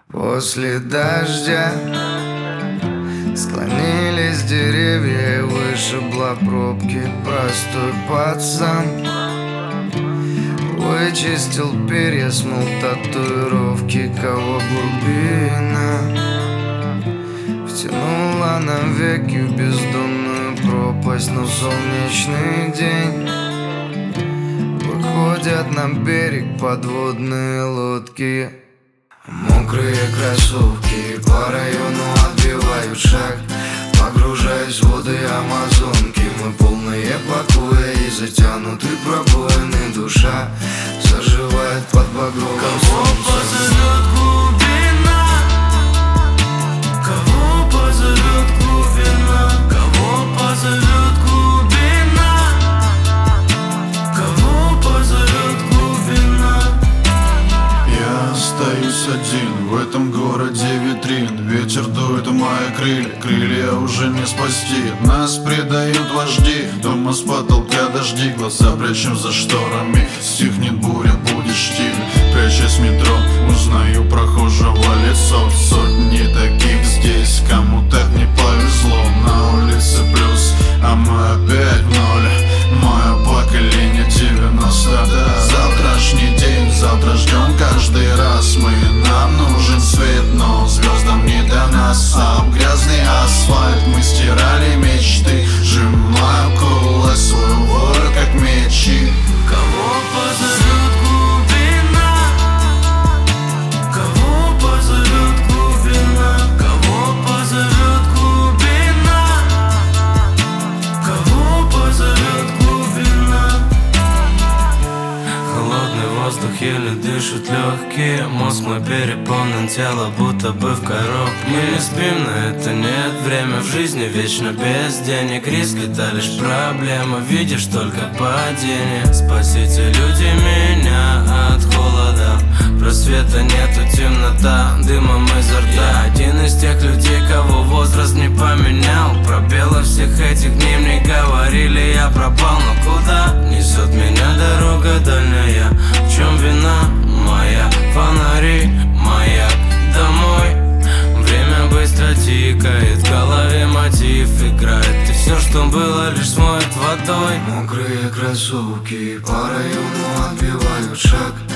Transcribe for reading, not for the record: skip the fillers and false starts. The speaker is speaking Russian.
После дождя склонились деревья и вышибла пробки. Простой пацан вычистил перья, смыл татуировки. Кого глубина втянула навеки в бездонную пропасть. Но солнечный день выходят на берег подводные лодки. Мокрые кроссовки по району отбивают шаг, погружаясь в воды Амазонки. Мы полные покоя и затянуты пробоины. Душа заживает под багровым солнцем. Кого позовет глубина? Кого позовет глубина? Кого позовет глубина? Кого позовет глубина? Я остаюсь один в этом городе витрин. Ветер дует в мои крылья, крылья уже не спасти. Нас предают вожди, дома с потолка дожди. Глаза прячем за шторами, стихнет буря, будет штиль. Прячась в метро, узнаю прохожего лицо. Сотни таких здесь, кому так не повезло. На улице плюс, а мы опять в ноль. Мое поколение 90. Завтрашний день, завтра ждем каждый раз. Нам нужен свет, но звездам не до нас. Об грязный асфальт мы стирали мечты. Сжимаю кулак, свою волю как мечи. Кого позовет глубина? Кого позовет глубина? Кого позовет глубина? Кого позовет глубина? Холодный воздух еле дышит легкие. Мозг мой переполнен, тело будто бы в коробке. Мы не спим, но это нет. Время в жизни вечно без денег. Риск — это лишь проблема. Видишь только падение. Спасите, люди, меня от холода. Просвета нету, темнота, дымом изо рта. Я один из тех людей, кого возраст не поменял. Пробело всех этих дней мне говорили, я пропал. Но куда несет меня дорога дальняя? В чем вина моя? Фонари, маяк, домой. Время быстро тикает, в голове мотив играет. И все, что было, лишь смоет водой. Мокрые кроссовки по району отбивают шаг,